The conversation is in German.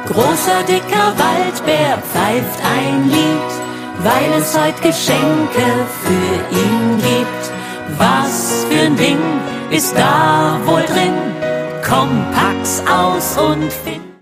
Großer, dicker Waldbär pfeift ein Lied, weil es heut Geschenke für ihn gibt. Was für ein Ding ist da wohl drin? Komm, pack's aus und find